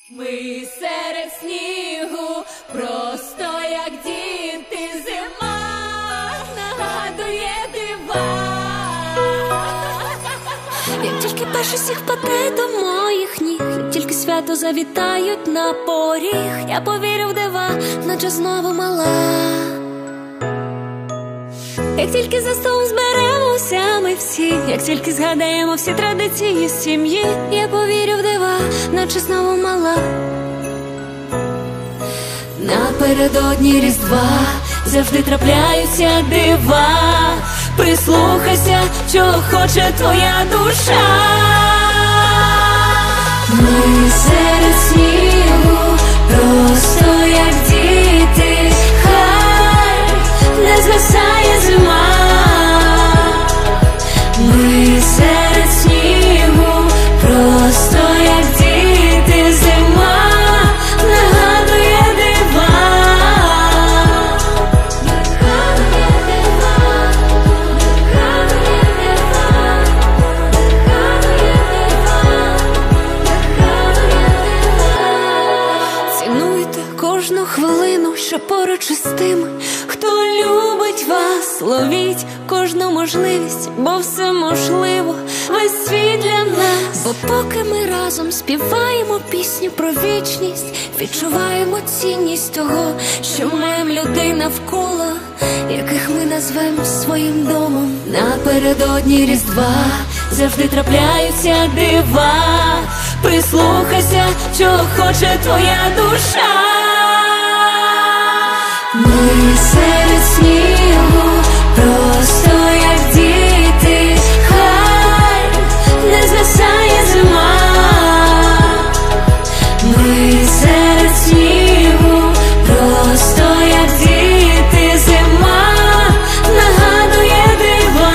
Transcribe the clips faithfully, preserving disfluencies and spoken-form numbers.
Ми серед снігу, просто як діти, зима нагадує дива. Як тільки перший сніг впаде до моїх ніг, як тільки свято завітають на поріг, я повірю в дива, наче знову мала. Як тільки за столом зберемося ми всі, як тільки згадаємо всі традиції сім'ї, я повірю в дива, наче знову мала. Напередодні Різдва завжди трапляються дива. Прислухайся, чого хоче твоя душа. Ми серед снігу, просто як діти, хай не згасає зима. Ми серед снігу, просто як діти, зима нагадує дива. Нагадує дива, нагадує дива, нагадує дива, нагадує дива. Цінуйте кожну хвилину, що поруч із тими, хто любить вас. Ловіть кожну можливість, бо все можливо, весь світ для нас. Бо поки ми разом співаємо пісню про вічність, відчуваємо цінність того, що маємо людей навколо, яких ми назвемо своїм домом. Напередодні Різдва завжди трапляються дива. Прислухайся, чого хоче твоя душа. Ми серед снігу, просто як діти, хай не згасає зима. Ми серед снігу, просто як діти, зима нагадує дива.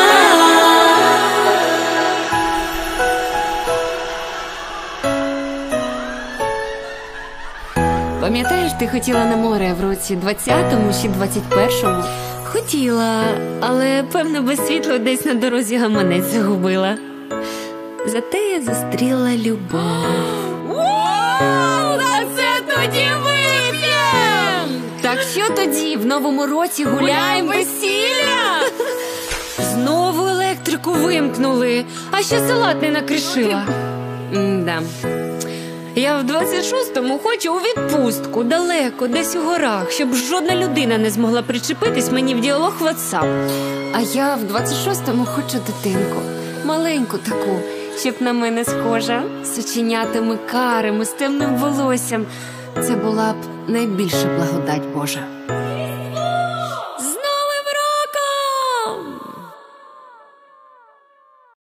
Пам'ятаєш, ти хотіла на море в році двадцятому чи двадцять першому? Хотіла, але, певно, без світла десь на дорозі гаманець загубила. Зате я зустріла любов. За це тоді вип'єм! Так що тоді, в новому році гуляємо весілля? Знову електрику вимкнули, а ще салат не накришила. М-да. Я в двадцять шостому хочу у відпустку, далеко, десь у горах, щоб жодна людина не змогла причепитись мені в діалог WhatsApp. А я в двадцять шостому хочу дитинку, маленьку таку, щоб на мене схожа, з оченятами карими, з темним волоссям. Це була б найбільша благодать Божа.